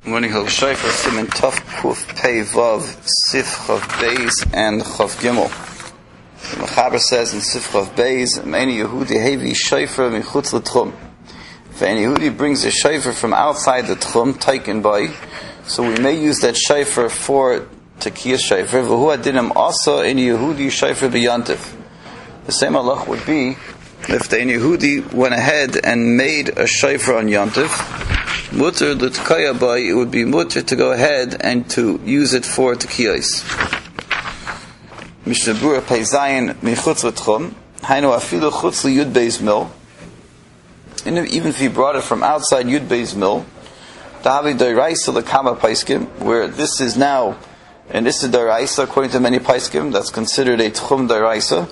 Morning, Hil Shofar Siman Tov Kuf Pei Vav Sif Chav Beis and Chav Gimel. The Mechaber says in Sif Chav Beis, "Any Yehudi hevi Shofar michutz l'tchum." If any Yehudi brings a shofar from outside the tchum, taken by, so we may use that shofar for Tekiyah shofar. V'hu adinim also any Yehudi shofar b'yantiv. The same halach would be if the Yehudi went ahead and made a shofar on yantiv. Mutter l'tkaya by, it would be mutter to go ahead and to use it for tekiyos. Mishnah Berurah Pei Zayin michutz l'tchum, hainu afilu chutz liyud beis mil. Even if he brought it from outside Yud Beis Mil, Davi Doraisa l'kama paiskim, where this is now an Issa Doraisa, according to many paiskim, that's considered a Tchum Doraisa.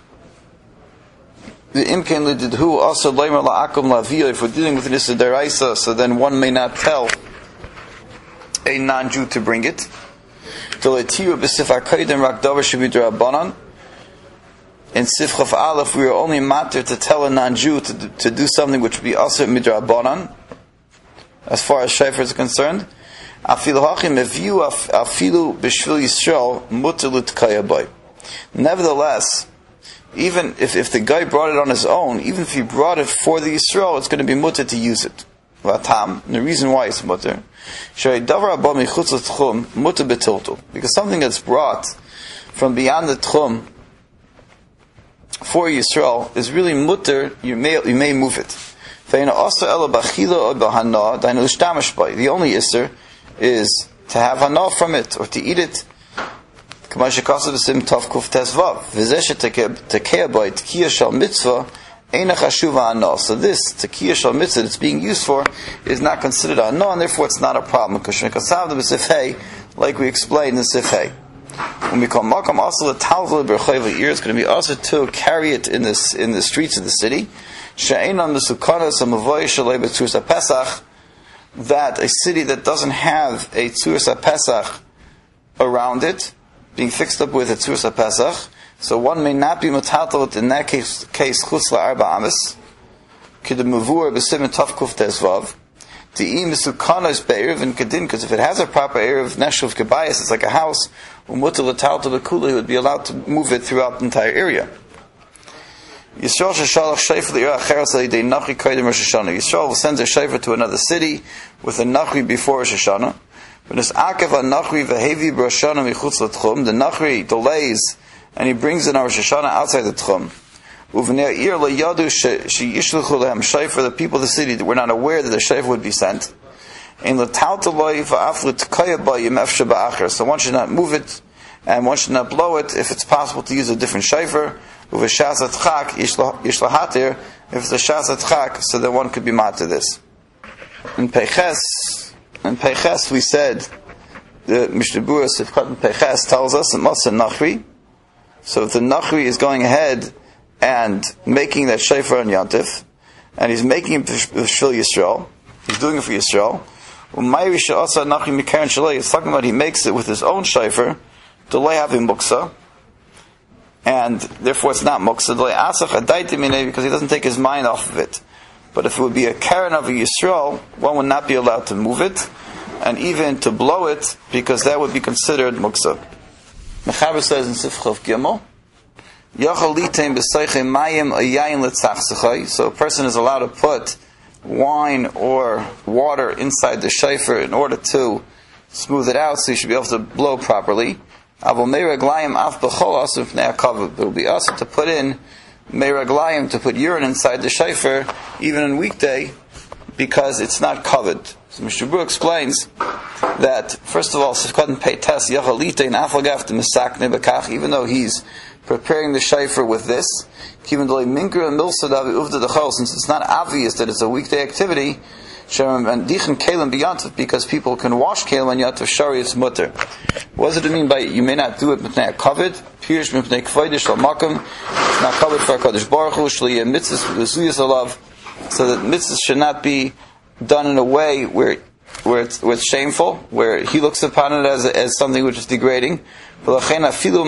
The Imken l'didhu also leimer la'akum la'aviyah, if we're dealing with an Issa Doraisa, so then one may not tell a non-Jew to bring it. D'leitiru b'sif ha'kodim rak davar sheb'drabanan. In Sifchav Aleph, we are only matter to tell a non-Jew to do something which would be also midrabanan, as far as shofar is concerned. Afilu hachim eviu afilu b'shvil Yisrael muter l'tkaya bay. Nevertheless, even if the guy brought it on his own, even if he brought it for the Yisrael, it's going to be muter to use it. Vatam. And the reason why it's muter, davar haba michutz l'tchum muter b'tiltul, because something that's brought from beyond the tchum for Yisrael is really mutter. You may move it. The only isser is to have hana from it or to eat it. So this tekiyah shal mitzvah that's being used for is not considered a hana, and therefore it's not a problem. Like we explained in Sifhei. When we call makam also the talzul berchayv ear, it's going to be also to carry it in the streets of the city. She'enon mesukanos amavoy shalei b'tzuras haPesach, that a city that doesn't have a tzuras haPesach around it, being fixed up with a tzuras haPesach, so one may not be metaltal in that case chutz la'arba amis, k'demavur b'simin tov kuf tezvav. Because if it has a proper erev neshuv kebayis, it's like a house. He would be allowed to move it throughout the entire area. Yisrael will send a shofar to another city with a nachri before Rosh Hashanah. The nachri delays and he brings in Rosh Hashanah outside the tchum. The people of the city that were not aware that the shofar would be sent. So one should not move it, and one should not blow it if it's possible to use a different shofar. If it's a shas chak, so then one could be mad to this. In Peiches we said, the Mishnah Berurah Sifkat in Peiches tells us it must be nachri. So if the nachri is going ahead and making that shofar on yantif, and he's making it for Yisrael, he's doing it for Yisrael. It's talking about he makes it with his own shofar, delay having muksa, and therefore it's not muksa, because he doesn't take his mind off of it. But if it would be a karen of a Yisrael, one would not be allowed to move it, and even to blow it, because that would be considered muksa. Mechaber says in Sifchav Gimel, so a person is allowed to put wine or water inside the shofar in order to smooth it out, so you should be able to blow properly. It will be also to put in meiraglayim, to put urine inside the shofar even on weekday, because it's not covered. So Mishnah Berurah explains that first of all, even though he's preparing the shofar with this, since it's not obvious that it's a weekday activity, because people can wash kelim on Yom Tov Shari, it's mutter. What does it mean by you may not do it mipnei covered? It's not covered for HaKadosh Baruch Hu, so that mitzvahs should not be done in a way where it's shameful, where he looks upon it as something which is degrading. Even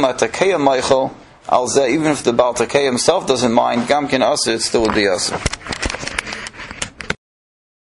if the Baal Takei himself doesn't mind, Gamkin Asr, it still would be Asr.